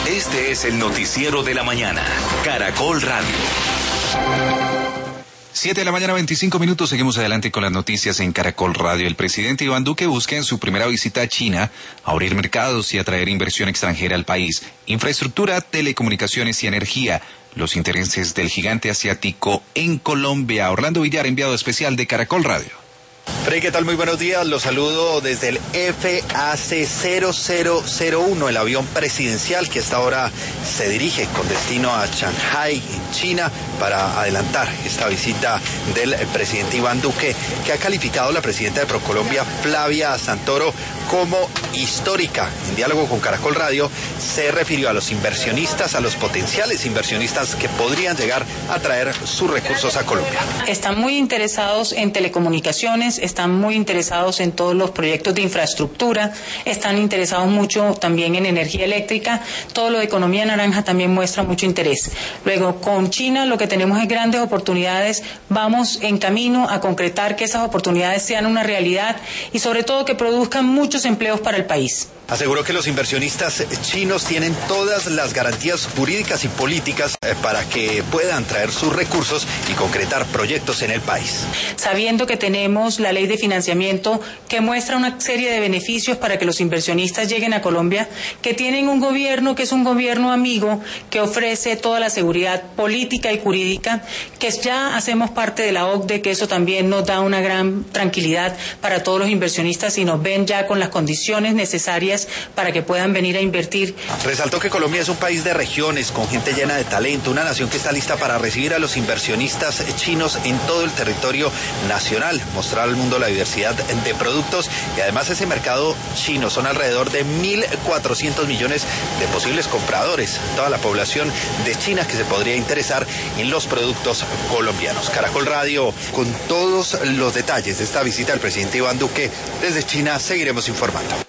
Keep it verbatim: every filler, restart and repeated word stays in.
Este es el noticiero de la mañana. Caracol Radio. Siete de la mañana, veinticinco minutos. Seguimos adelante con las noticias en Caracol Radio. El presidente Iván Duque busca en su primera visita a China abrir mercados y atraer inversión extranjera al país. Infraestructura, telecomunicaciones y energía. Los intereses del gigante asiático en Colombia. Orlando Villar, enviado especial de Caracol Radio. Frey, ¿qué tal? Muy buenos días. Los saludo desde el F A C cero cero cero uno, el avión presidencial que hasta ahora se dirige con destino a Shanghái, en China, para adelantar esta visita del presidente Iván Duque, que ha calificado la presidenta de ProColombia, Flavia Santoro, como histórica. En diálogo con Caracol Radio se refirió a los inversionistas, a los potenciales inversionistas que podrían llegar a traer sus recursos a Colombia. Están muy interesados en telecomunicaciones, están muy interesados en todos los proyectos de infraestructura, están interesados mucho también en energía eléctrica, todo lo de economía naranja también muestra mucho interés. Luego, con China lo que tenemos es grandes oportunidades, vamos en camino a concretar que esas oportunidades sean una realidad y sobre todo que produzcan muchos empleos para el país. Aseguró que los inversionistas chinos tienen todas las garantías jurídicas y políticas para que puedan traer sus recursos y concretar proyectos en el país. Sabiendo que tenemos la ley de financiamiento que muestra una serie de beneficios para que los inversionistas lleguen a Colombia, que tienen un gobierno que es un gobierno amigo, que ofrece toda la seguridad política y jurídica, que ya hacemos parte de la O C D E, que eso también nos da una gran tranquilidad para todos los inversionistas y nos ven ya con las condiciones necesarias para que puedan venir a invertir. Resaltó que Colombia es un país de regiones con gente llena de talento, una nación que está lista para recibir a los inversionistas chinos en todo el territorio nacional, mostrar al mundo la diversidad de productos y además ese mercado chino son alrededor de mil cuatrocientos millones de posibles compradores, toda la población de China que se podría interesar en los productos colombianos. Caracol Radio con todos los detalles de esta visita del presidente Iván Duque desde China, seguiremos informando.